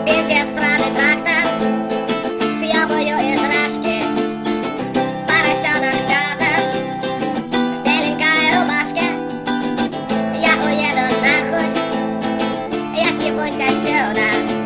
Везде всраный трактор, съебаю из рашки. Поросенок Пётр в беленькой рубашке. Я уеду нахуй, я съебусь отсюда.